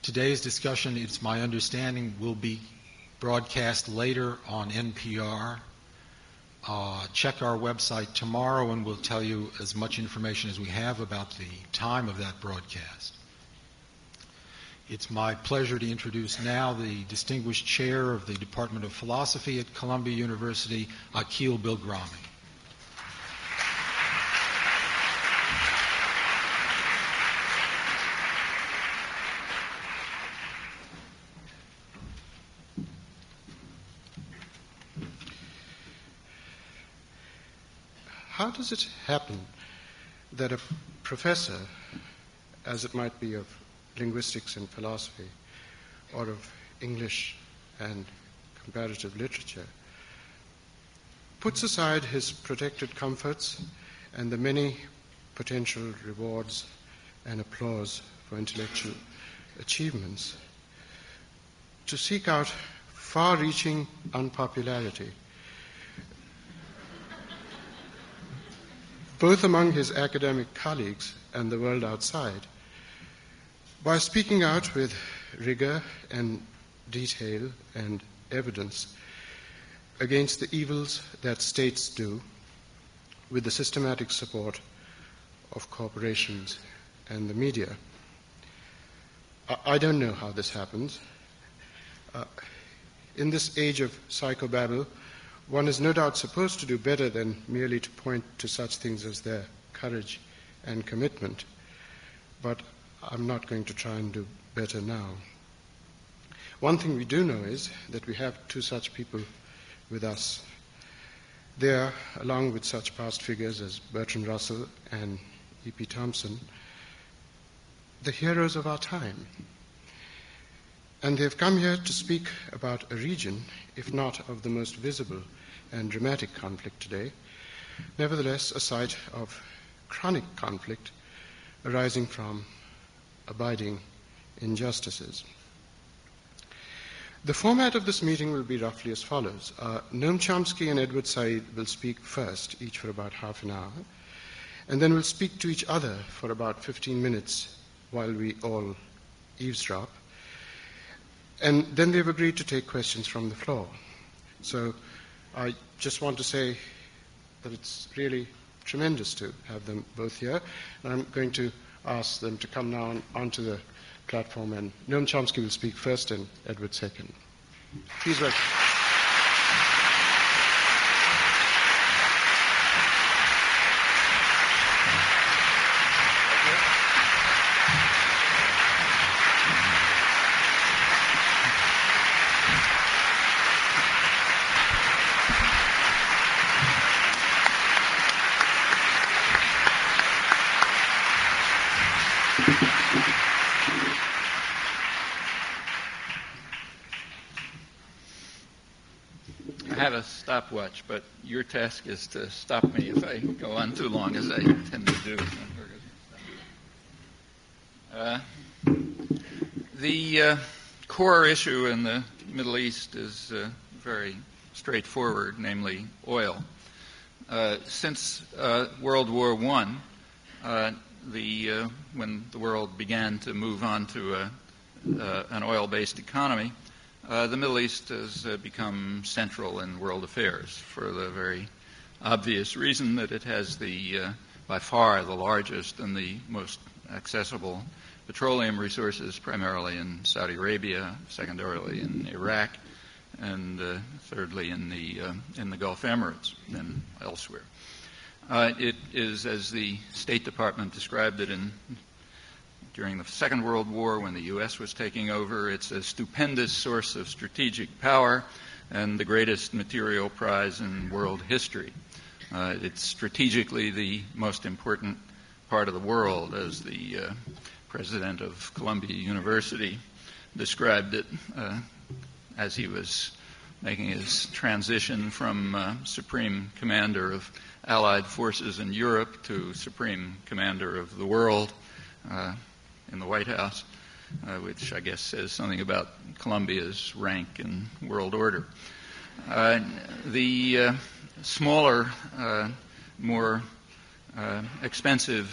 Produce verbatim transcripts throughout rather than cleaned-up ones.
today's discussion, it's my understanding, will be broadcast later on N P R. Uh, check our website tomorrow and we'll tell you as much information as we have about the time of that broadcast. It's my pleasure to introduce now the distinguished chair of the Department of Philosophy at Columbia University, Akhil Bilgrami. How does it happen that a professor, as it might be of linguistics and philosophy, or of English and comparative literature, puts aside his protected comforts and the many potential rewards and applause for intellectual achievements to seek out far-reaching unpopularity, both among his academic colleagues and the world outside, by speaking out with rigor and detail and evidence against the evils that states do with the systematic support of corporations and the media. I don't know how this happens. Uh, in this age of psychobabble, one is no doubt supposed to do better than merely to point to such things as their courage and commitment, but I'm not going to try and do better now. One thing we do know is that we have two such people with us. They are, along with such past figures as Bertrand Russell and E P Thompson, the heroes of our time. And they've come here to speak about a region, if not of the most visible and dramatic conflict today, nevertheless a site of chronic conflict arising from abiding injustices. The format of this meeting will be roughly as follows. Uh, Noam Chomsky and Edward Said will speak first, each for about half an hour, and then we'll speak to each other for about fifteen minutes while we all eavesdrop. And then they've agreed to take questions from the floor. So I just want to say that it's really tremendous to have them both here. And I'm going to ask them to come now on, onto the platform, and Noam Chomsky will speak first and Edward second. Please welcome. I have a stopwatch, but your task is to stop me if I go on too long, as I tend to do. Uh, the uh, core issue in the Middle East is uh, very straightforward, namely oil. Uh, since uh, World War One, uh, the uh, when the world began to move on to a, uh, an oil-based economy, Uh, the Middle East has uh, become central in world affairs for the very obvious reason that it has the, uh, by far, the largest and the most accessible petroleum resources, primarily in Saudi Arabia, secondarily in Iraq, and uh, thirdly in the uh, in the Gulf Emirates and elsewhere. Uh, it is, as the State Department described it in during the Second World War, when the U S was taking over, it's a stupendous source of strategic power and the greatest material prize in world history. Uh, it's strategically the most important part of the world, as the uh, president of Columbia University described it uh, as he was making his transition from uh, Supreme Commander of Allied Forces in Europe to Supreme Commander of the world uh, in the White House, uh, which I guess says something about Columbia's rank in world order. Uh, the uh, smaller, uh, more uh, expensive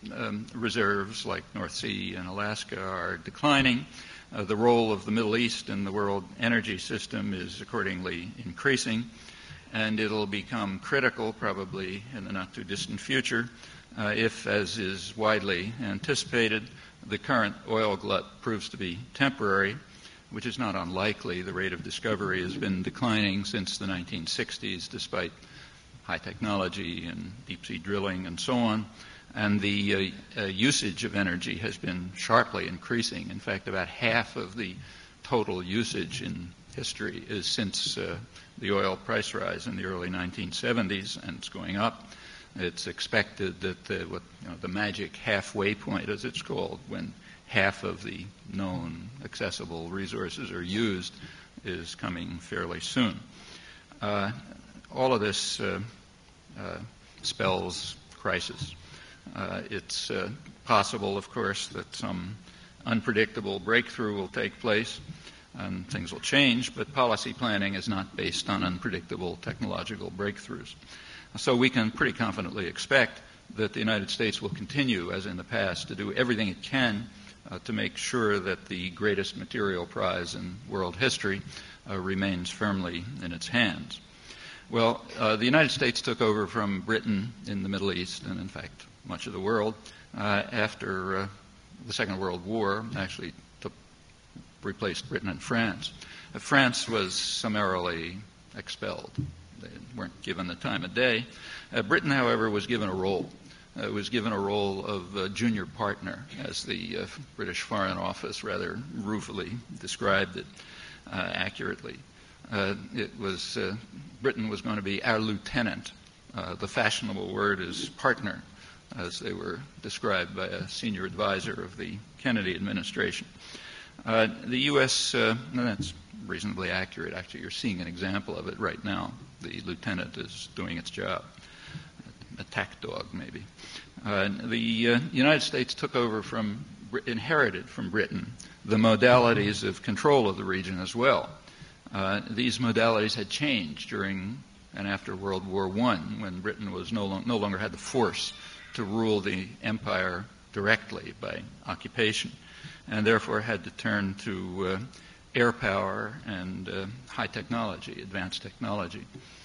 um, reserves like North Sea and Alaska are declining. Uh, the role of the Middle East in the world energy system is accordingly increasing, and it'll become critical probably in the not-too-distant future uh, if, as is widely anticipated, the current oil glut proves to be temporary, which is not unlikely. The rate of discovery has been declining since the nineteen sixties, despite high technology and deep-sea drilling and so on. And the uh, uh, usage of energy has been sharply increasing. In fact, about half of the total usage in history is since uh, the oil price rise in the early nineteen seventies, and it's going up. It's expected that the, what, you know, the magic halfway point, as it's called, when half of the known accessible resources are used, is coming fairly soon. Uh, all of this uh, uh, spells crisis. Uh, it's uh, possible, of course, that some unpredictable breakthrough will take place and things will change, but policy planning is not based on unpredictable technological breakthroughs. So we can pretty confidently expect that the United States will continue, as in the past, to do everything it can uh, to make sure that the greatest material prize in world history uh, remains firmly in its hands. Well, uh, the United States took over from Britain in the Middle East, and in fact much of the world, uh, after uh, the Second World War, actually took, replaced Britain and France. Uh, France was summarily expelled. They weren't given the time of day. Uh, Britain, however, was given a role. Uh, it was given a role of uh, junior partner, as the uh, British Foreign Office rather ruefully described it uh, accurately. Uh, it was uh, Britain was going to be our lieutenant. Uh, the fashionable word is partner, as they were described by a senior advisor of the Kennedy administration. Uh, the U S, uh, and that's reasonably accurate. Actually, you're seeing an example of it right now. The lieutenant is doing its job. Attack dog, maybe. Uh, the uh, United States took over from, inherited from Britain, the modalities of control of the region as well. Uh, these modalities had changed during and after World War One, when Britain was no, lo- no longer had the force to rule the empire directly by occupation, and therefore had to turn to uh, air power and uh, high technology, advanced technology.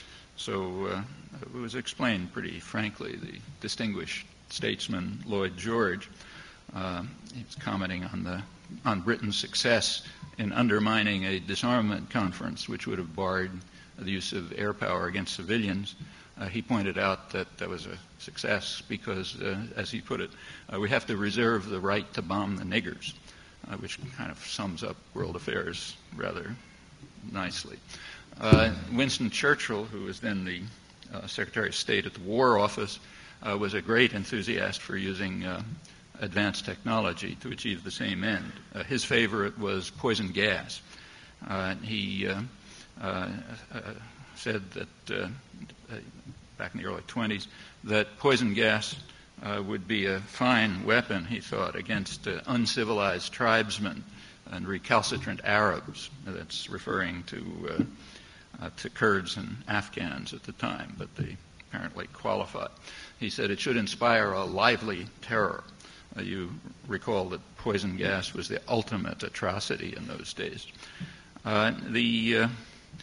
So uh, it was explained pretty frankly. The distinguished statesman Lloyd George, uh, he's commenting on the on Britain's success in undermining a disarmament conference which would have barred the use of air power against civilians. Uh, he pointed out that that was a success because, uh, as he put it, uh, we have to reserve the right to bomb the niggers, uh, which kind of sums up world affairs rather nicely. Uh, Winston Churchill, who was then the uh, Secretary of State at the War Office, uh, was a great enthusiast for using uh, advanced technology to achieve the same end. Uh, his favorite was poison gas. Uh, he uh, uh, uh, said that uh, back in the early twenties that poison gas uh, would be a fine weapon, he thought, against uh, uncivilized tribesmen and recalcitrant Arabs. That's referring to uh, uh, to Kurds and Afghans at the time, but they apparently qualified. He said it should inspire a lively terror. Uh, you recall that poison gas was the ultimate atrocity in those days. Uh, the uh,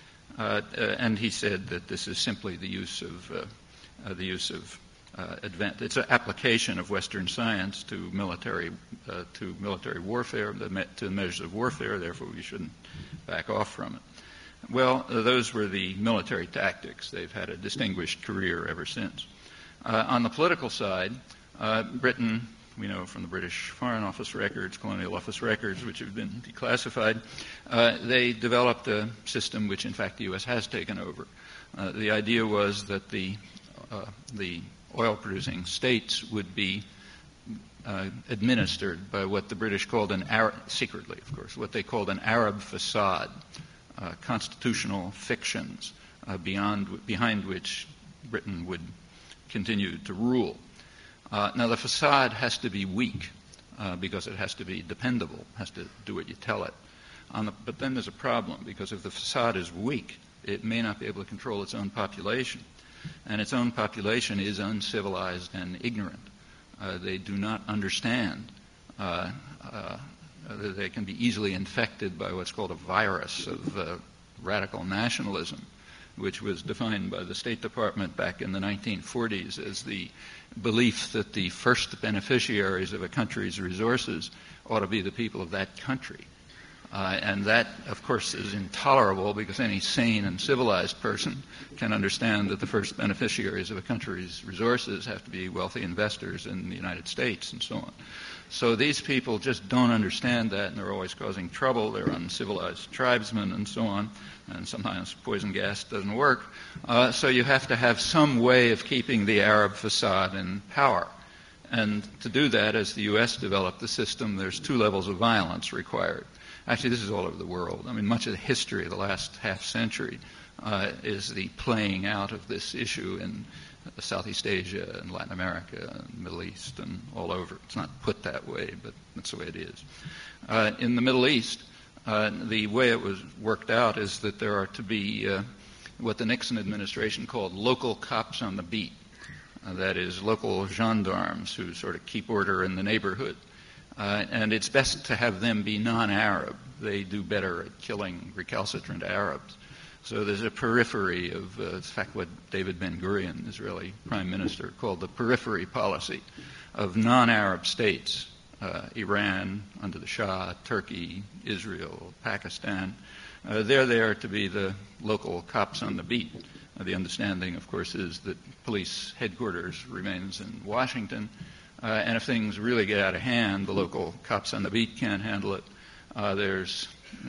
uh, uh, and he said that this is simply the use of uh, uh, the use of uh, advanced. It's an application of Western science to military uh, to military warfare, the me- to measures of warfare. Therefore, we shouldn't back off from it. Well, uh, those were the military tactics. They've had a distinguished career ever since. Uh, on the political side, uh, Britain, we know from the British Foreign Office records, Colonial Office records, which have been declassified, uh, they developed a system which, in fact, the U S has taken over. Uh, the idea was that the uh, the oil-producing states would be uh, administered by what the British called an Arab, secretly, of course, what they called an Arab facade, uh, constitutional fictions uh, beyond behind which Britain would continue to rule. Uh, now, the facade has to be weak uh, because it has to be dependable, has to do what you tell it. On the, but then there's a problem, because if the facade is weak, it may not be able to control its own population. And its own population is uncivilized and ignorant. Uh, they do not understand. Uh, uh, they can be easily infected by what's called a virus of uh, radical nationalism, which was defined by the State Department back in the nineteen forties as the belief that the first beneficiaries of a country's resources ought to be the people of that country. Uh, and that, of course, is intolerable because any sane and civilized person can understand that the first beneficiaries of a country's resources have to be wealthy investors in the United States and so on. So these people just don't understand that, and they're always causing trouble. They're uncivilized tribesmen and so on, and sometimes poison gas doesn't work. Uh, so you have to have some way of keeping the Arab facade in power. And to do that, as the U S developed the system, there's two levels of violence required. Actually, this is all over the world. I mean, much of the history of the last half century uh, is the playing out of this issue in Southeast Asia and Latin America and the Middle East and all over. It's not put that way, but that's the way it is. Uh, in the Middle East, uh, the way it was worked out is that there are to be uh, what the Nixon administration called local cops on the beat. Uh, that is, local gendarmes who sort of keep order in the neighborhood. Uh, and it's best to have them be non-Arab. They do better at killing recalcitrant Arabs. So there's a periphery of, uh, in fact, what David Ben-Gurion, Israeli prime minister, called the periphery policy of non-Arab states, uh, Iran under the Shah, Turkey, Israel, Pakistan. Uh, they're there to be the local cops on the beat. Uh, the understanding, of course, is that police headquarters remains in Washington. Uh, and if things really get out of hand, the local cops on the beat can't handle it. Uh, there's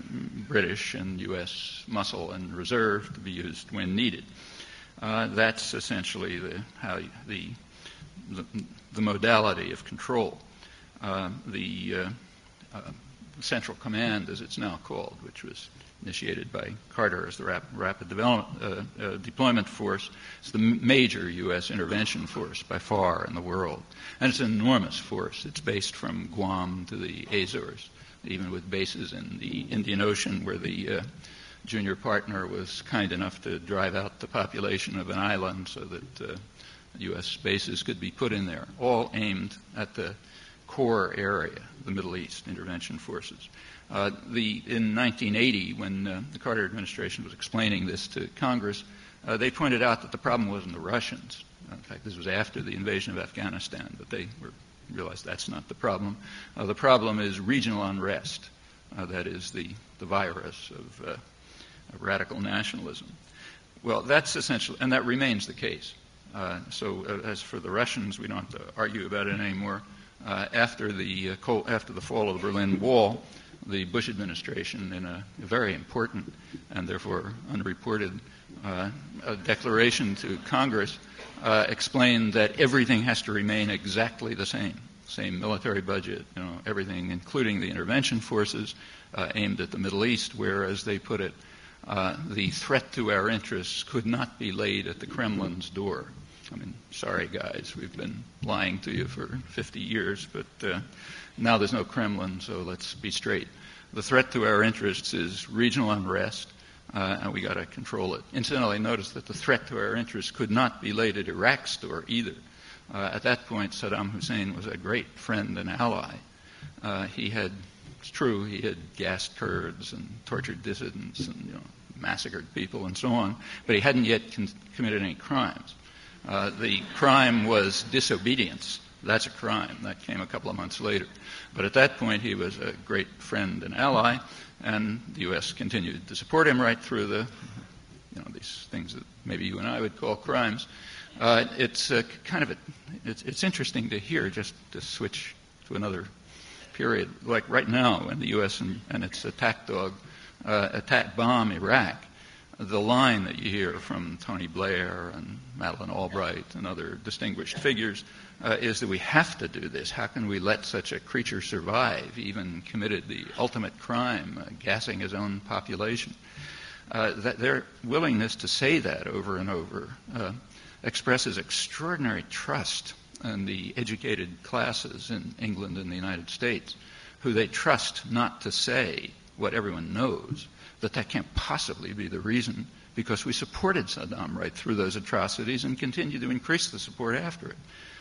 British and U S muscle and reserve to be used when needed. Uh, that's essentially the, how the, the, the modality of control. Uh, the uh, uh, Central Command, as it's now called, which was initiated by Carter as the rap- Rapid Development uh, uh, Deployment Force, is the m- major U S intervention force by far in the world. And it's an enormous force. It's based from Guam to the Azores, even with bases in the Indian Ocean where the uh, junior partner was kind enough to drive out the population of an island so that uh, U S bases could be put in there, all aimed at the core area, the Middle East intervention forces. Uh, the, in nineteen eighty, when uh, the Carter administration was explaining this to Congress, uh, they pointed out that the problem wasn't the Russians. In fact, this was after the invasion of Afghanistan, but they were, realized that's not the problem. Uh, the problem is regional unrest. Uh, that is the, the virus of, uh, of radical nationalism. Well, that's essential, and that remains the case. Uh, so uh, as for the Russians, we don't have to argue about it anymore. Uh, after the uh, cold, after the fall of the Berlin Wall, the Bush administration, in a very important and therefore unreported uh, a declaration to Congress, uh, explained that everything has to remain exactly the same. Same military budget, you know, everything, including the intervention forces uh, aimed at the Middle East, where, as they put it, uh, the threat to our interests could not be laid at the Kremlin's door. I mean, sorry, guys, we've been lying to you for fifty years, but uh, now there's no Kremlin, so let's be straight. The threat to our interests is regional unrest, uh, and we got to control it. Incidentally, notice that the threat to our interests could not be laid at Iraq's door either. Uh, at that point, Saddam Hussein was a great friend and ally. Uh, he had, it's true, he had gassed Kurds and tortured dissidents and, you know, massacred people and so on, but he hadn't yet con- committed any crimes. Uh, the crime was disobedience. That's a crime. That came a couple of months later. But at that point, he was a great friend and ally, and the U S continued to support him right through the, you know, these things that maybe you and I would call crimes. Uh, it's uh, kind of a, it's, it's interesting to hear, just to switch to another period, like right now when the U S and, and its attack dog uh, attack bomb Iraq. The line that you hear from Tony Blair and Madeleine Albright and other distinguished figures uh, is that we have to do this. How can we let such a creature survive, even committed the ultimate crime, uh, gassing his own population? Uh, that their willingness to say that over and over uh, expresses extraordinary trust in the educated classes in England and the United States, who they trust not to say what everyone knows, that that can't possibly be the reason, because we supported Saddam right through those atrocities and continue to increase the support after it.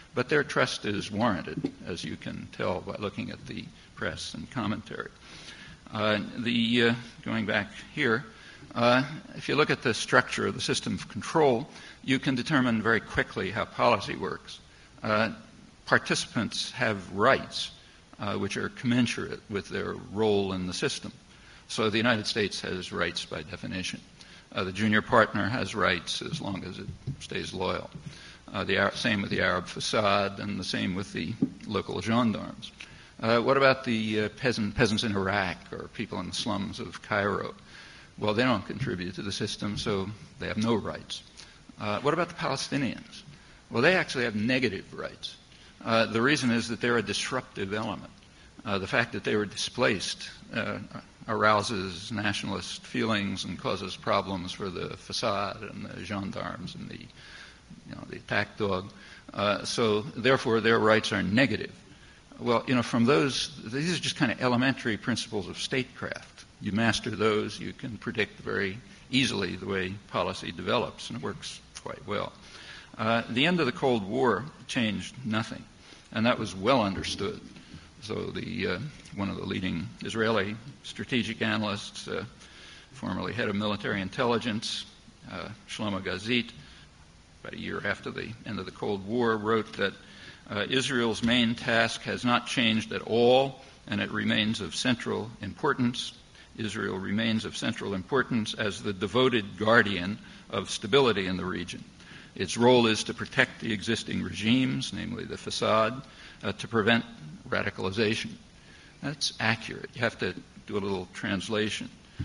but their trust is warranted, as you can tell by looking at the press and commentary. Uh, the uh, going back here, uh, if you look at the structure of the system of control, you can determine very quickly how policy works. Uh, participants have rights uh, which are commensurate with their role in the system. So the United States has rights by definition. Uh, the junior partner has rights as long as it stays loyal. Uh, the Arab, same with the Arab facade, and the same with the local gendarmes. Uh, what about the uh, peasant, peasants in Iraq or people in the slums of Cairo? Well, they don't contribute to the system, so they have no rights. Uh, what about the Palestinians? Well, they actually have negative rights. Uh, the reason is that they're a disruptive element. Uh, the fact that they were displaced uh, arouses nationalist feelings and causes problems for the facade and the gendarmes and the, you know, the attack dog. Uh, so, therefore, their rights are negative. Well, you know, from those, these are just kind of elementary principles of statecraft. You master those, you can predict very easily the way policy develops, and it works quite well. Uh, the end of the Cold War changed nothing, and that was well understood. So the uh, one of the leading Israeli strategic analysts, uh, formerly head of military intelligence, uh, Shlomo Gazit, about a year after the end of the Cold War, wrote that uh, Israel's main task has not changed at all, and it remains of central importance. Israel remains of central importance as the devoted guardian of stability in the region. Its role is to protect the existing regimes, namely the facade, uh, to prevent radicalization. That's accurate. You have to do a little translation.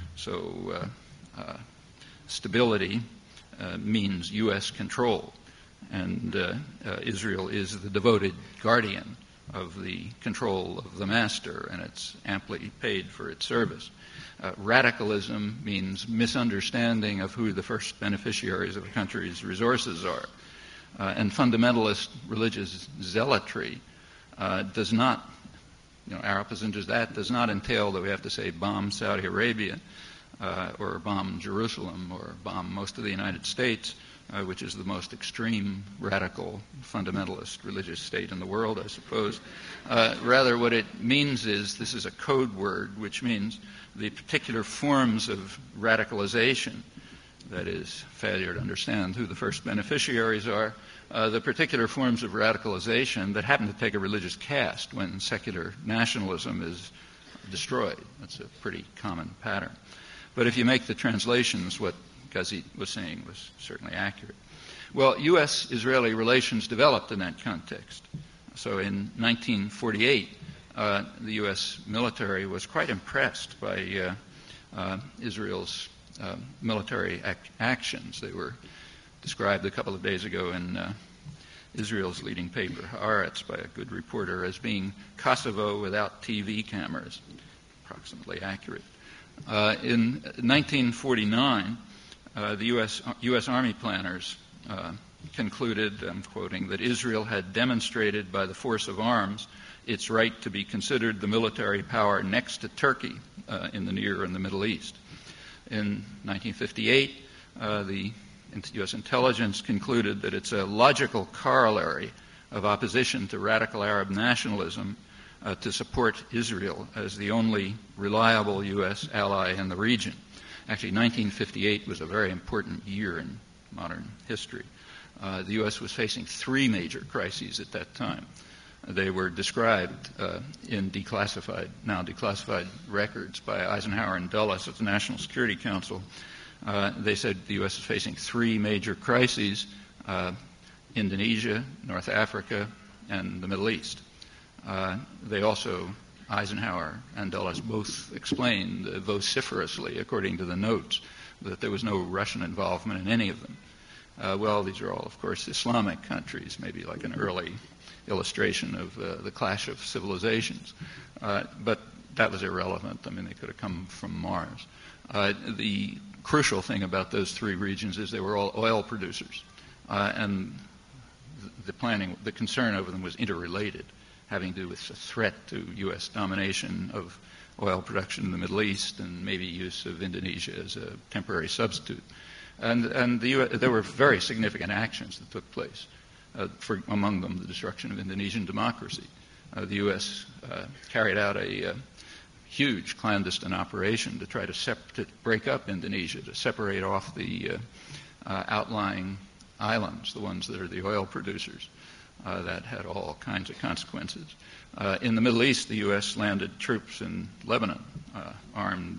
So uh, uh, stability uh, means U S control, and uh, uh, Israel is the devoted guardian of the control of the master, and it's amply paid for its service. Uh, radicalism means misunderstanding of who the first beneficiaries of a country's resources are. Uh, and fundamentalist religious zealotry uh, does not, you know, our opposition to that does not entail that we have to say bomb Saudi Arabia uh, or bomb Jerusalem or bomb most of the United States, uh, which is the most extreme, radical, fundamentalist religious state in the world, I suppose. Uh, rather, what it means is this is a code word, which means the particular forms of radicalization, that is, failure to understand who the first beneficiaries are, uh, the particular forms of radicalization that happen to take a religious cast when secular nationalism is destroyed. That's a pretty common pattern. But if you make the translations, what Gazit was saying was certainly accurate. Well, U S Israeli relations developed in that context. So in nineteen forty-eight, uh, the U S military was quite impressed by uh, uh, Israel's uh, military ac- actions. They were described a couple of days ago in uh, Israel's leading paper, Haaretz, by a good reporter as being Kosovo without T V cameras. Approximately accurate. Uh, in nineteen forty-nine, uh, the U S U S Army planners uh, concluded, I'm quoting, that Israel had demonstrated by the force of arms its right to be considered the military power next to Turkey uh, in the Near and the Middle East. In nineteen fifty-eight, uh, the U S intelligence concluded that it's a logical corollary of opposition to radical Arab nationalism uh, to support Israel as the only reliable U S ally in the region. Actually, nineteen fifty-eight was a very important year in modern history. Uh, the U S was facing three major crises at that time. They were described uh, in declassified, now declassified records by Eisenhower and Dulles at the National Security Council. Uh, they said the U S is facing three major crises, uh, Indonesia, North Africa, and the Middle East. Uh, they also, Eisenhower and Dulles both explained uh, vociferously, according to the notes, that there was no Russian involvement in any of them. Uh, well, these are all, of course, Islamic countries, maybe like an early illustration of uh, the clash of civilizations. Uh, but that was irrelevant. I mean, they could have come from Mars. Uh, the crucial thing about those three regions is they were all oil producers. Uh, and the planning, the concern over them was interrelated, having to do with a threat to U S domination of oil production in the Middle East and maybe use of Indonesia as a temporary substitute. And, and the U S, there were very significant actions that took place. uh, for, among them the destruction of Indonesian democracy. Uh, the U S uh, carried out a uh, huge clandestine operation to try to, sep- to break up Indonesia, to separate off the uh, uh, outlying islands, the ones that are the oil producers. Uh, that had all kinds of consequences. Uh, in the Middle East, the U S landed troops in Lebanon, uh, armed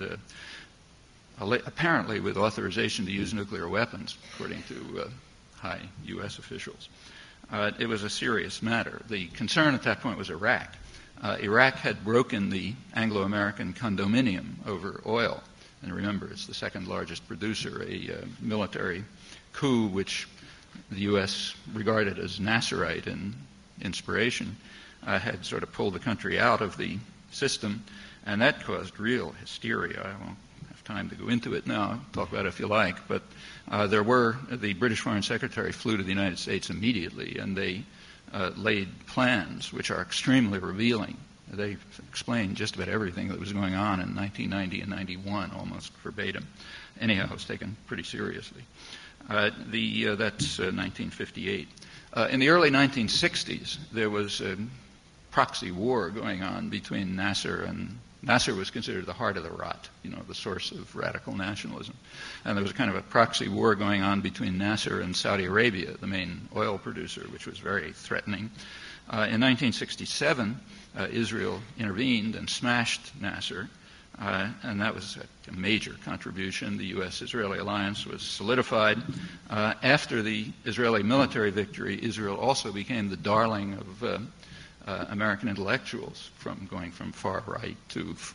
uh, apparently with authorization to use nuclear weapons, according to uh, high U S officials. Uh, it was a serious matter. The concern at that point was Iraq. Uh, Iraq had broken the Anglo-American condominium over oil. And remember, it's the second largest producer, a uh, military coup which the U S regarded as Nasserite in inspiration, uh, had sort of pulled the country out of the system, and that caused real hysteria. I won't have time to go into it now. I'll talk about it if you like, but uh, there were, the British Foreign Secretary flew to the United States immediately, and they uh, laid plans which are extremely revealing. They explained just about everything that was going on in nineteen ninety and ninety-one, almost verbatim. Anyhow, it was taken pretty seriously. Uh, the, uh, that's uh, nineteen fifty-eight. Uh, in the early nineteen sixties, there was a proxy war going on between Nasser and Nasser was considered the heart of the rot, you know, the source of radical nationalism. And there was a kind of a proxy war going on between Nasser and Saudi Arabia, the main oil producer, which was very threatening. Uh, in nineteen sixty-seven, uh, Israel intervened and smashed Nasser. Uh, and that was a, a major contribution. The U S-Israeli alliance was solidified. Uh, after the Israeli military victory, Israel also became the darling of uh, uh, American intellectuals, from going from far right to f-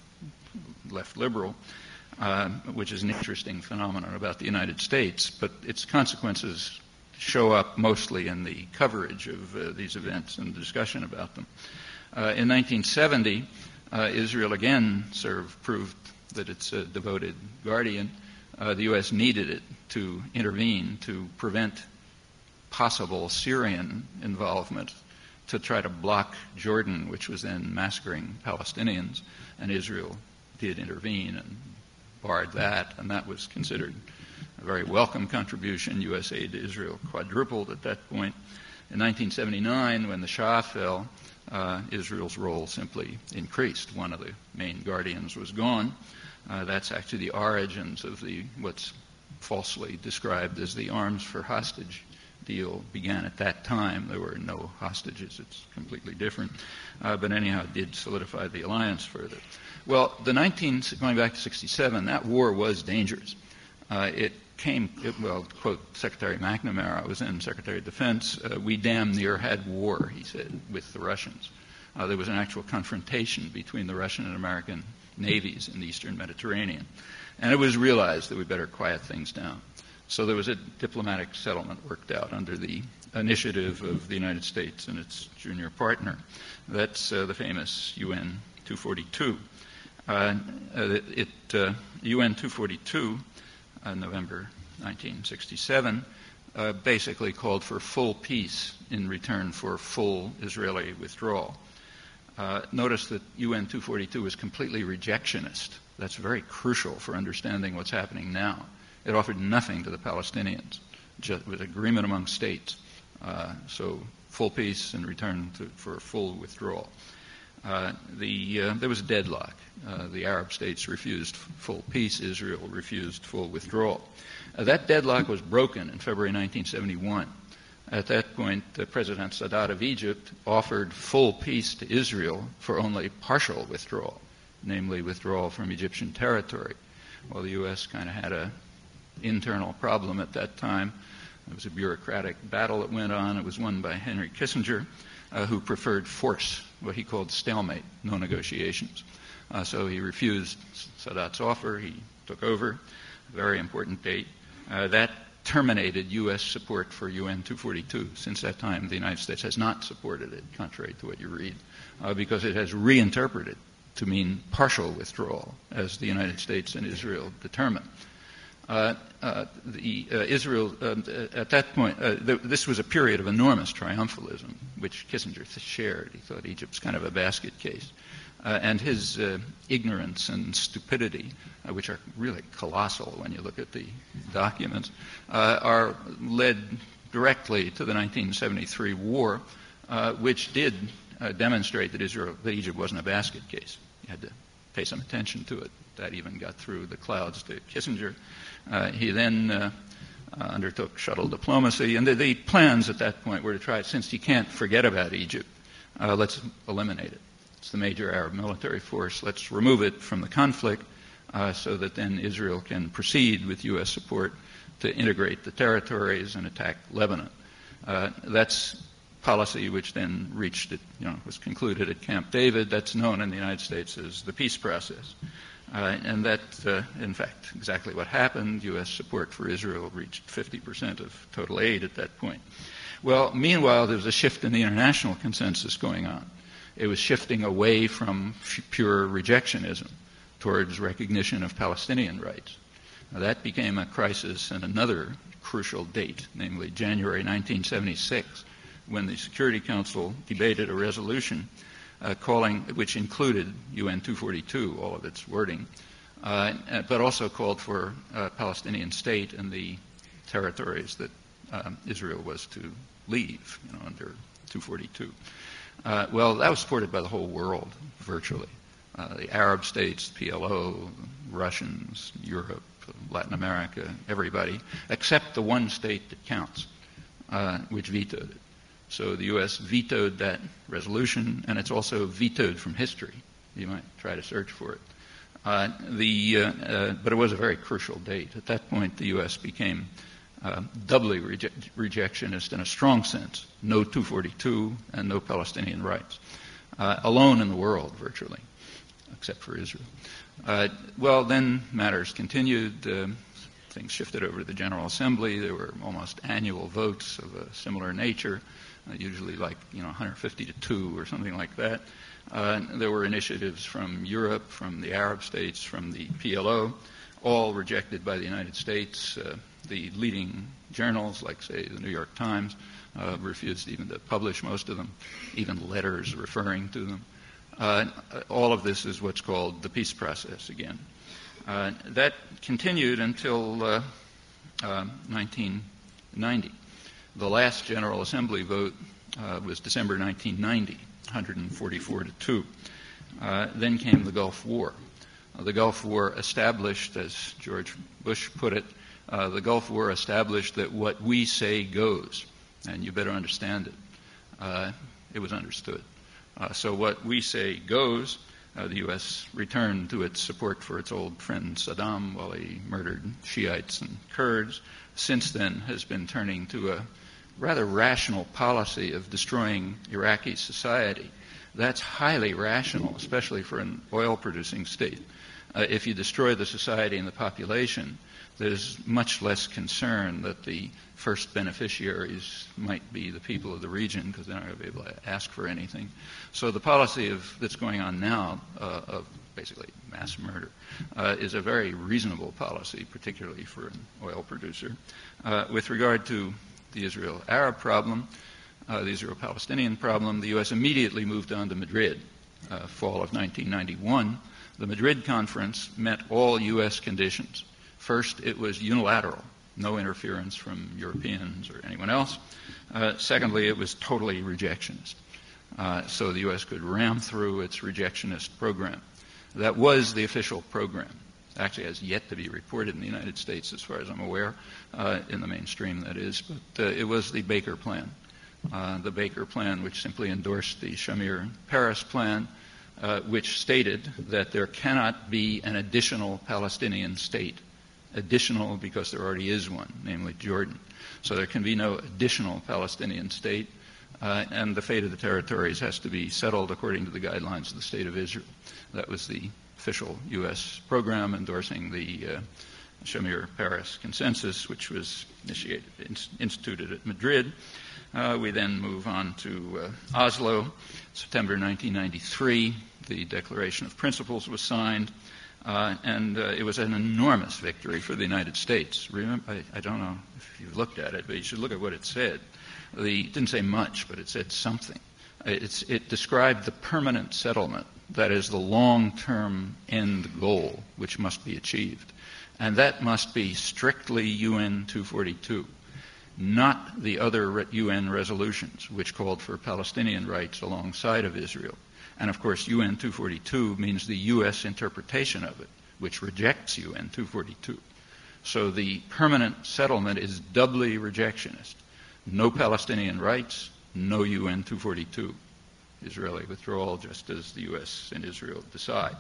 left liberal, uh, which is an interesting phenomenon about the United States. But its consequences show up mostly in the coverage of uh, these events and the discussion about them. Uh, in nineteen seventy, Uh, Israel again sort of proved that it's a devoted guardian. Uh, the U S needed it to intervene to prevent possible Syrian involvement, to try to block Jordan, which was then massacring Palestinians, and Israel did intervene and barred that, and that was considered a very welcome contribution. U S aid to Israel quadrupled at that point. In nineteen seventy-nine, when the Shah fell, Uh, Israel's role simply increased. One of the main guardians was gone. Uh, that's actually the origins of the what's falsely described as the arms for hostage deal began at that time. There were no hostages. It's completely different. Uh, but anyhow, it did solidify the alliance further. Well, the nineteen going back to sixty-seven, that war was dangerous. Uh, it came, it, well, to quote Secretary McNamara, I was then Secretary of Defense, uh, we damn near had war, he said, with the Russians. Uh, there was an actual confrontation between the Russian and American navies in the eastern Mediterranean. And it was realized that we better quiet things down. So there was a diplomatic settlement worked out under the initiative of the United States and its junior partner. That's uh, the famous U N two forty-two. Uh, it, uh, U N two forty-two, Uh, November nineteen sixty-seven, uh, basically called for full peace in return for full Israeli withdrawal. Uh, notice that U N two forty-two is completely rejectionist. That's very crucial for understanding what's happening now. It offered nothing to the Palestinians, just with agreement among states. Uh, so full peace in return to, for full withdrawal. Uh, the, uh, there was a deadlock. Uh, the Arab states refused full peace. Israel refused full withdrawal. Uh, that deadlock was broken in February nineteen seventy-one. At that point, uh, President Sadat of Egypt offered full peace to Israel for only partial withdrawal, namely withdrawal from Egyptian territory. Well, the U S kind of had an internal problem at that time. It was a bureaucratic battle that went on. It was won by Henry Kissinger, uh, who preferred force, what he called stalemate, no negotiations. Uh, so he refused Sadat's offer. He took over, a very important date. Uh, that terminated U S support for U N two forty-two. Since that time, the United States has not supported it, contrary to what you read, uh, because it has reinterpreted to mean partial withdrawal, as the United States and Israel determined. Uh, uh, the, uh, Israel, um, at that point, uh, th- this was a period of enormous triumphalism, which Kissinger shared. He thought Egypt's kind of a basket case. Uh, and his uh, ignorance and stupidity, uh, which are really colossal when you look at the documents, uh, are led directly to the nineteen seventy-three war, uh, which did uh, demonstrate that Israel, that Egypt wasn't a basket case. You had to pay some attention to it. That even got through the clouds to Kissinger. Uh, he then uh, uh, undertook shuttle diplomacy, and the, the plans at that point were to try, since you can't forget about Egypt, uh, let's eliminate it. It's the major Arab military force. Let's remove it from the conflict uh, so that then Israel can proceed with U S support to integrate the territories and attack Lebanon. Uh, that's policy which then reached, it, you know, was concluded at Camp David. That's known in the United States as the peace process. Uh, and that, uh, in fact, exactly what happened. U S support for Israel reached fifty percent of total aid at that point. Well, meanwhile, there was a shift in the international consensus going on. It was shifting away from f- pure rejectionism towards recognition of Palestinian rights. Now, that became a crisis in another crucial date, namely January nineteen seventy-six, when the Security Council debated a resolution uh, calling, which included U N two forty-two, all of its wording, uh, but also called for a Palestinian state in the territories that um, Israel was to leave, you know, under two forty-two. Uh, well, that was supported by the whole world, virtually. Uh, the Arab states, P L O, Russians, Europe, Latin America, everybody, except the one state that counts, uh, which vetoed it. So the U S vetoed that resolution, and it's also vetoed from history. You might try to search for it. Uh, the, uh, uh, but it was a very crucial date. At that point, the U S became uh, doubly reje- rejectionist in a strong sense. No two forty-two and no Palestinian rights. Uh, alone in the world, virtually, except for Israel. Uh, well, then matters continued. Uh, things shifted over to the General Assembly. There were almost annual votes of a similar nature. Uh, usually like, you know, one hundred fifty to two or something like that. Uh, there were initiatives from Europe, from the Arab states, from the P L O, all rejected by the United States. Uh, the leading journals, like, say, the New York Times, uh, refused even to publish most of them, even letters referring to them. Uh, all of this is what's called the peace process again. Uh, that continued until uh, uh, nineteen ninety. The last General Assembly vote uh, was December nineteen ninety, one hundred forty-four to two. Uh, then came the Gulf War. Uh, the Gulf War established, as George Bush put it, uh, the Gulf War established that what we say goes, and you better understand it. Uh, it was understood. Uh, so what we say goes. Uh, the U S returned to its support for its old friend Saddam while he murdered Shiites and Kurds. Since then has been turning to a rather rational policy of destroying Iraqi society. That's highly rational, especially for an oil-producing state. Uh, if you destroy the society and the population, there's much less concern that the first beneficiaries might be the people of the region because they're not going to be able to ask for anything. So the policy of, that's going on now uh, of basically mass murder uh, is a very reasonable policy, particularly for an oil producer. Uh, with regard to the Israel-Arab problem, uh, the Israel-Palestinian problem, the U S immediately moved on to Madrid, uh, fall of nineteen ninety-one. The Madrid conference met all U S conditions. First, it was unilateral, no interference from Europeans or anyone else. Uh, secondly, it was totally rejectionist. Uh, so the U S could ram through its rejectionist program. That was the official program. Actually has yet to be reported in the United States, as far as I'm aware, uh, in the mainstream, that is. But uh, it was the Baker Plan. Uh, the Baker Plan, which simply endorsed the Shamir-Peres Plan, uh, which stated that there cannot be an additional Palestinian state. Additional because there already is one, namely Jordan. So there can be no additional Palestinian state, uh, and the fate of the territories has to be settled according to the guidelines of the State of Israel. That was the official U S program endorsing the uh, Shamir-Peres Consensus, which was initiated, in, instituted at Madrid. Uh, we then move on to uh, Oslo. September nineteen ninety-three, the Declaration of Principles was signed. Uh, and uh, it was an enormous victory for the United States. Remember, I, I don't know if you've looked at it, but you should look at what it said. The, it didn't say much, but it said something. It's, it described the permanent settlement, that is the long-term end goal, which must be achieved. And that must be strictly U N two forty-two. not the other U N resolutions, which called for Palestinian rights alongside of Israel. And of course, U N two forty-two means the U S interpretation of it, which rejects U N two forty-two. So the permanent settlement is doubly rejectionist. No Palestinian rights, no U N two forty-two. Israeli withdrawal, just as the U S and Israel decide.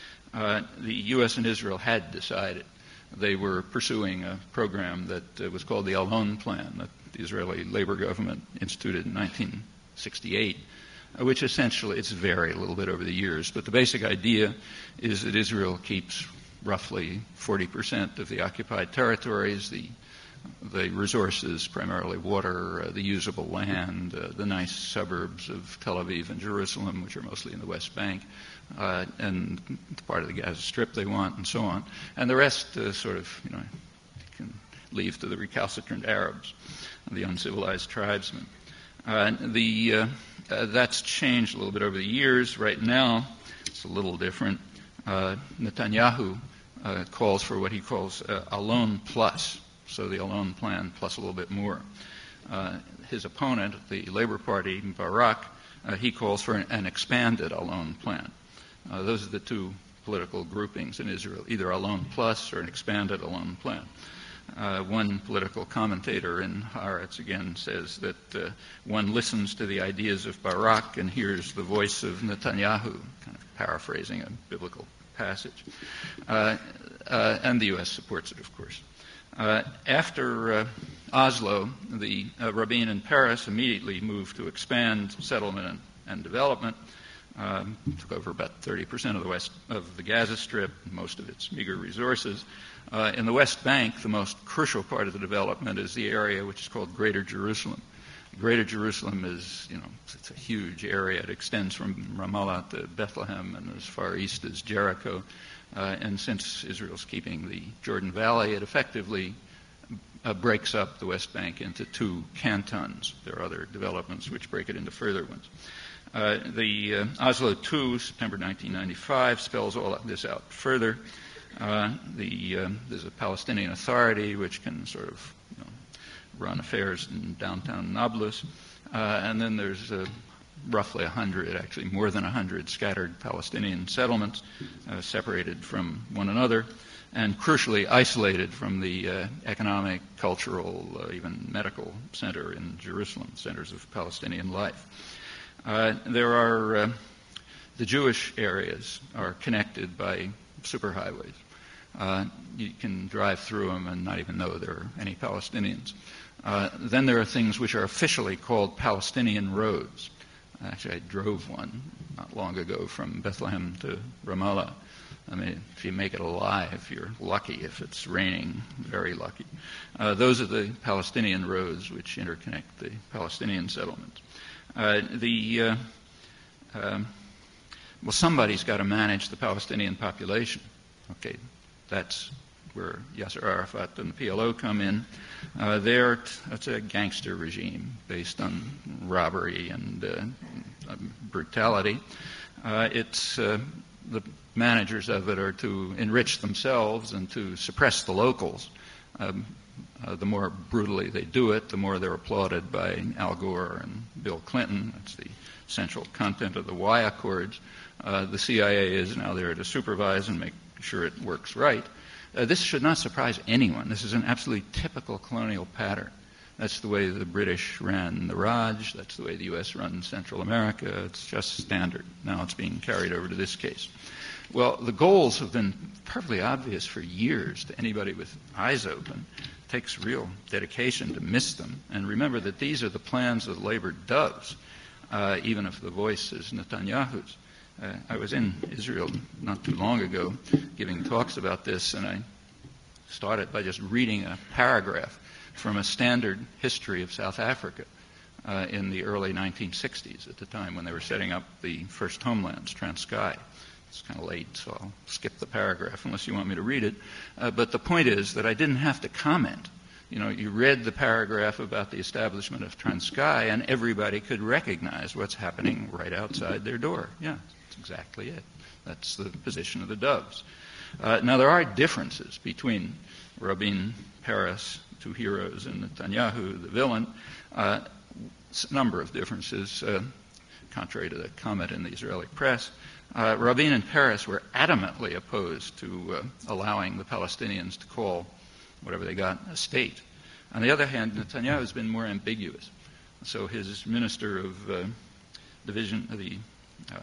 Uh, the U S and Israel had decided. They were pursuing a program that uh, was called the Alon Plan that the Israeli labor government instituted in nineteen sixty-eight, uh, which essentially, it's varied a little bit over the years, but the basic idea is that Israel keeps roughly forty percent of the occupied territories, the the resources, primarily water, uh, the usable land, uh, the nice suburbs of Tel Aviv and Jerusalem, which are mostly in the West Bank, uh, and the part of the Gaza Strip they want, and so on. And the rest uh, sort of, you know, can leave to the recalcitrant Arabs, the uncivilized tribesmen. Uh, the, uh, uh, that's changed a little bit over the years. Right now, it's a little different. Uh, Netanyahu uh, calls for what he calls uh, Alon Plus. So the Alon Plan plus a little bit more. Uh, his opponent, the Labor Party, Barak, uh, he calls for an, an expanded Alon Plan. Uh, those are the two political groupings in Israel, either Alon Plus or an expanded Alon Plan. Uh, one political commentator in Haaretz again says that uh, one listens to the ideas of Barak and hears the voice of Netanyahu, kind of paraphrasing a biblical passage. Uh, uh, and the U S supports it, of course. Uh, after uh, Oslo, the uh, Rabin and Peres immediately moved to expand settlement and, and development. Um, took over about thirty percent of the west of the Gaza Strip, most of its meager resources. Uh, in the West Bank, the most crucial part of the development is the area which is called Greater Jerusalem. Greater Jerusalem is, you know, it's a huge area. It extends from Ramallah to Bethlehem and as far east as Jericho. Uh, and since Israel's keeping the Jordan Valley, it effectively uh, breaks up the West Bank into two cantons. There are other developments which break it into further ones. Uh, the uh, Oslo two, September nineteen ninety-five, spells all of this out further. Uh, the, uh, there's a Palestinian Authority which can sort of, you know, run affairs in downtown Nablus. Uh, and then there's uh, roughly one hundred, actually more than one hundred scattered Palestinian settlements uh, separated from one another and crucially isolated from the uh, economic, cultural, uh, even medical center in Jerusalem, centers of Palestinian life. Uh, there are, uh, the Jewish areas are connected by superhighways. Uh, you can drive through them and not even know there are any Palestinians. Uh, then there are things which are officially called Palestinian roads. Actually, I drove one not long ago from Bethlehem to Ramallah. I mean, if you make it alive, you're lucky. If it's raining, very lucky. Uh, those are the Palestinian roads which interconnect the Palestinian settlements. Uh, the uh, um, well, somebody's got to manage the Palestinian population. Okay, that's where Yasser Arafat and the P L O come in. Uh, there, it's a gangster regime based on robbery and uh, brutality. Uh, it's uh, the managers of it are to enrich themselves and to suppress the locals. Um, uh, the more brutally they do it, the more they're applauded by Al Gore and Bill Clinton. That's the central content of the Y Accords. Uh, the C I A is now there to supervise and make sure it works right. Uh, this should not surprise anyone. This is an absolutely typical colonial pattern. That's the way the British ran the Raj. That's the way the U S runs Central America. It's just standard. Now it's being carried over to this case. Well, the goals have been perfectly obvious for years to anybody with eyes open. It takes real dedication to miss them. And remember that these are the plans that Labor does, uh, even if the voice is Netanyahu's. Uh, I was in Israel not too long ago giving talks about this, and I started by just reading a paragraph from a standard history of South Africa uh, in the early nineteen sixties, at the time when they were setting up the first homelands, Transkei. It's kind of late, so I'll skip the paragraph unless you want me to read it. Uh, but the point is that I didn't have to comment. You know, you read the paragraph about the establishment of Transkei, and everybody could recognize what's happening right outside their door. Yeah, that's exactly it. That's the position of the Doves. Uh, now, there are differences between Rabin, Peres, two heroes and Netanyahu, the villain. Uh, a number of differences, uh, contrary to the comment in the Israeli press. Uh, Rabin and Peres were adamantly opposed to uh, allowing the Palestinians to call whatever they got a state. On the other hand, Netanyahu has been more ambiguous. So his minister of uh, division, uh, the uh,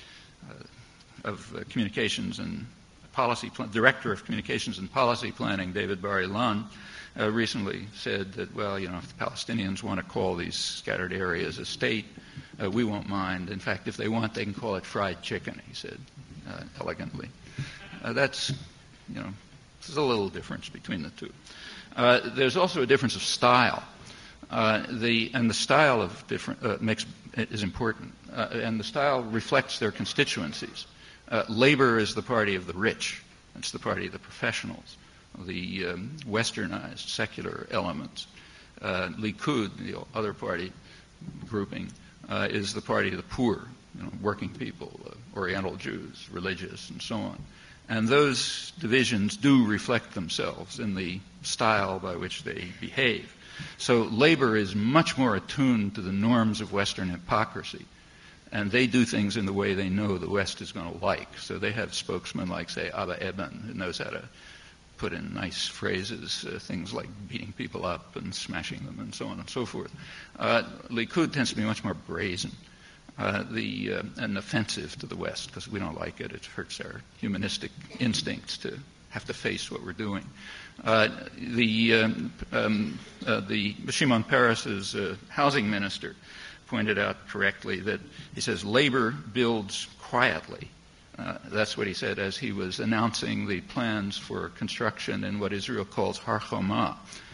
uh, of uh, communications and policy, pl- director of communications and policy planning, David Bar-Ilan, uh, recently said that, well, you know, if the Palestinians want to call these scattered areas a state, uh, we won't mind. In fact, if they want, they can call it fried chicken, he said uh, elegantly. Uh, that's, you know, there's a little difference between the two. Uh, there's also a difference of style. Uh, the and the style of different uh, makes is important, uh, and the style reflects their constituencies. Uh, Labor is the party of the rich; it's the party of the professionals, the um, westernized secular elements. Uh, Likud, the other party grouping, uh, is the party of the poor, you know, working people, uh, Oriental Jews, religious, and so on. And those divisions do reflect themselves in the style by which they behave. So Labor is much more attuned to the norms of Western hypocrisy, and they do things in the way they know the West is going to like. So they have spokesmen like, say, Abba Eban, who knows how to put in nice phrases, uh, things like beating people up and smashing them and so on and so forth. Uh, Likud tends to be much more brazen. Uh, the uh, and offensive to the West because we don't like it. It hurts our humanistic instincts to have to face what we're doing. Uh, the um, um, uh, the Shimon Peres's uh, housing minister pointed out correctly that he says Labor builds quietly. Uh, that's what he said as he was announcing the plans for construction in what Israel calls Har Choma.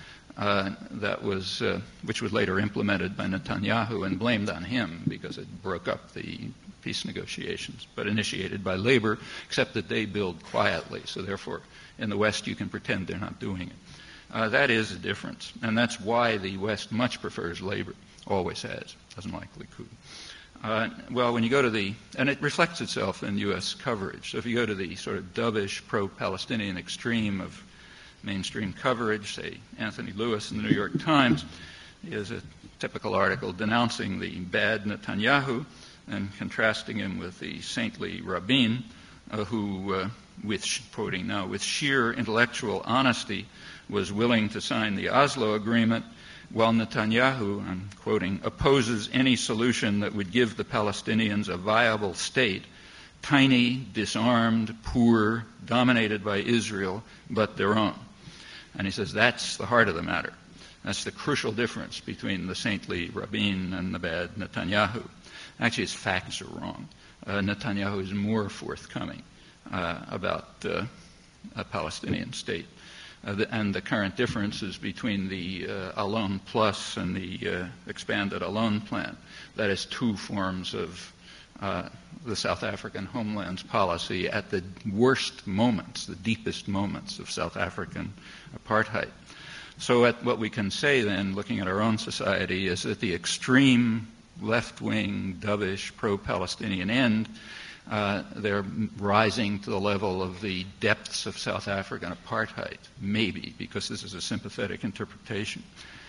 Uh, that was, uh, which was later implemented by Netanyahu and blamed on him because it broke up the peace negotiations, but initiated by Labor, except that they build quietly. So therefore, in the West, you can pretend they're not doing it. Uh, that is a difference, and that's why the West much prefers Labor, always has, doesn't like Likud. Uh, well, when you go to the, and it reflects itself in U S coverage. So if you go to the sort of dovish pro-Palestinian extreme of mainstream coverage, say Anthony Lewis in the New York Times, he has a typical article denouncing the bad Netanyahu and contrasting him with the saintly Rabin, uh, who, uh, with, quoting now, with sheer intellectual honesty was willing to sign the Oslo Agreement, while Netanyahu, I'm quoting, opposes any solution that would give the Palestinians a viable state, tiny, disarmed, poor, dominated by Israel, but their own. And he says that's the heart of the matter. That's the crucial difference between the saintly Rabin and the bad Netanyahu. Actually, his facts are wrong. Uh, Netanyahu is more forthcoming uh, about uh, a Palestinian state. Uh, the, and the current differences between the uh, Alon Plus and the uh, expanded Alon plan. That is two forms of uh, the South African homeland's policy at the worst moments, the deepest moments of South African apartheid. So at what we can say then, looking at our own society, is that the extreme left-wing, dovish, pro-Palestinian end, uh, they're rising to the level of the depths of South African apartheid, maybe, because this is a sympathetic interpretation.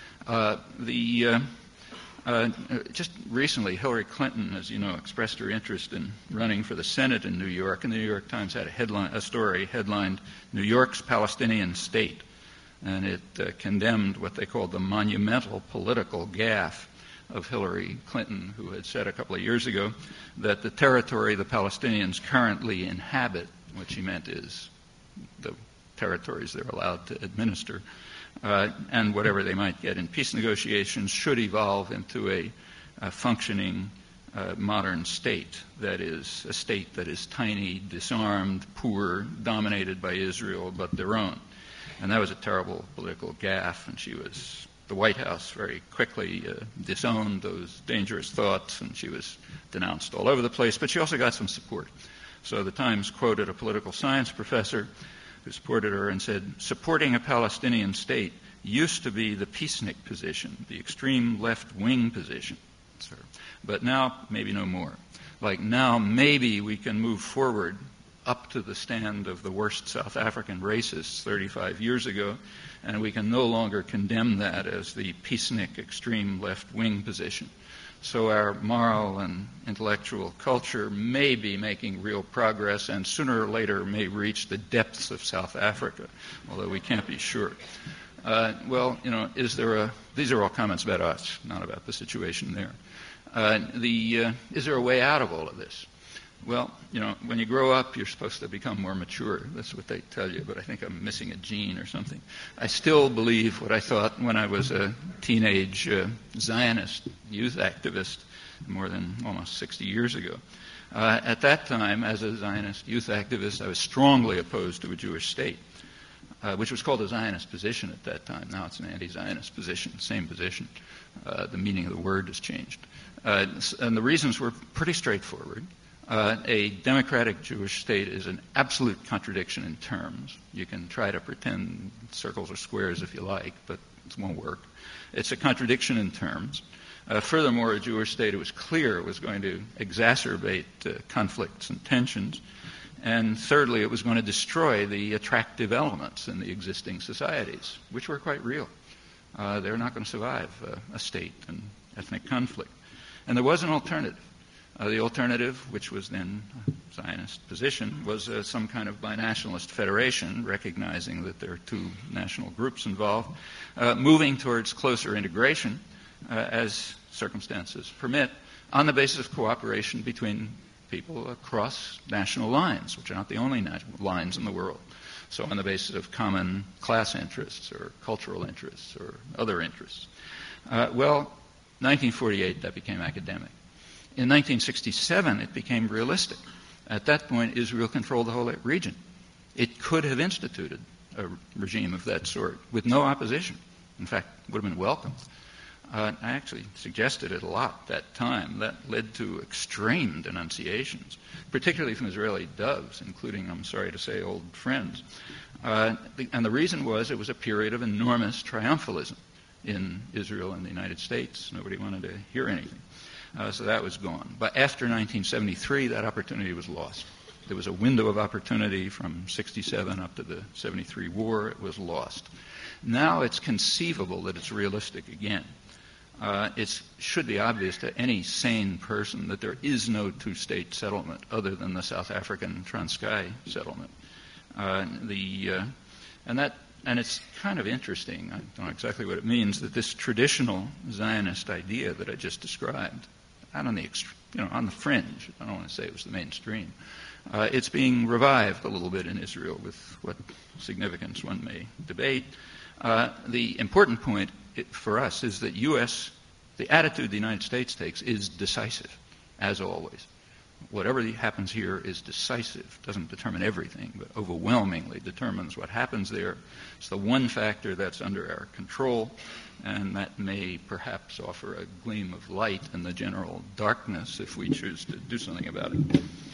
Uh, the uh, uh, just recently, Hillary Clinton, as you know, expressed her interest in running for the Senate in New York, and the New York Times had a headline, a story headlined "New York's Palestinian State," and it uh, condemned what they called the monumental political gaffe of Hillary Clinton, who had said a couple of years ago that the territory the Palestinians currently inhabit, what she meant is the territories they're allowed to administer, uh, and whatever they might get in peace negotiations should evolve into a, a functioning uh, modern state that is a state that is tiny, disarmed, poor, dominated by Israel, but their own. And that was a terrible political gaffe, and she was the White House very quickly uh, disowned those dangerous thoughts, and she was denounced all over the place, but she also got some support. So the Times quoted a political science professor who supported her and said, supporting a Palestinian state used to be the peacenik position, the extreme left-wing position, but now maybe no more. Like now maybe we can move forward up to the stand of the worst South African racists thirty-five years ago, and we can no longer condemn that as the peacenik extreme left-wing position. So our moral and intellectual culture may be making real progress and sooner or later may reach the depths of South Africa, although we can't be sure. Uh, well, you know, is there a, these are all comments about us, not about the situation there. Uh, the, uh, is there a way out of all of this? Well, you know, when you grow up, you're supposed to become more mature. That's what they tell you, but I think I'm missing a gene or something. I still believe what I thought when I was a teenage uh, Zionist youth activist more than almost sixty years ago. Uh, at that time, as a Zionist youth activist, I was strongly opposed to a Jewish state, uh, which was called a Zionist position at that time. Now it's an anti-Zionist position, same position. Uh, the meaning of the word has changed. Uh, and the reasons were pretty straightforward. Uh, a democratic Jewish state is an absolute contradiction in terms. You can try to pretend circles or squares if you like, but it won't work. It's a contradiction in terms. Uh, furthermore, a Jewish state, it was clear, was going to exacerbate uh, conflicts and tensions. And thirdly, it was going to destroy the attractive elements in the existing societies, which were quite real. Uh, they're not going to survive uh, a state and ethnic conflict. And there was an alternative. Uh, the alternative, which was then a Zionist position, was uh, some kind of binationalist federation, recognizing that there are two national groups involved, uh, moving towards closer integration uh, as circumstances permit, on the basis of cooperation between people across national lines, which are not the only national lines in the world. So on the basis of common class interests or cultural interests or other interests. Uh, well, nineteen forty-eight, that became academic. In nineteen sixty-seven, it became realistic. At that point, Israel controlled the whole region. It could have instituted a regime of that sort with no opposition. In fact, it would have been welcomed. Uh, I actually suggested it a lot that time. That led to extreme denunciations, particularly from Israeli doves, including, I'm sorry to say, old friends. Uh, the, and the reason was it was a period of enormous triumphalism in Israel and the United States. Nobody wanted to hear anything. Uh, so that was gone. But after nineteen seventy-three, that opportunity was lost. There was a window of opportunity from sixty-seven up to the seventy-three war. It was lost. Now it's conceivable that it's realistic again. Uh, it should be obvious to any sane person that there is no two-state settlement other than the South African Transkei settlement. Uh, the uh, and that and it's kind of interesting. I don't know exactly what it means that this traditional Zionist idea that I just described, out on the ext- you know on the fringe, I don't want to say it was the mainstream. Uh, it's being revived a little bit in Israel with what significance one may debate. Uh, the important point it, for us is that U S the attitude the United States takes is decisive, as always. Whatever happens here is decisive. Doesn't determine everything, but overwhelmingly determines what happens there. It's the one factor that's under our control, and that may perhaps offer a gleam of light in the general darkness if we choose to do something about it.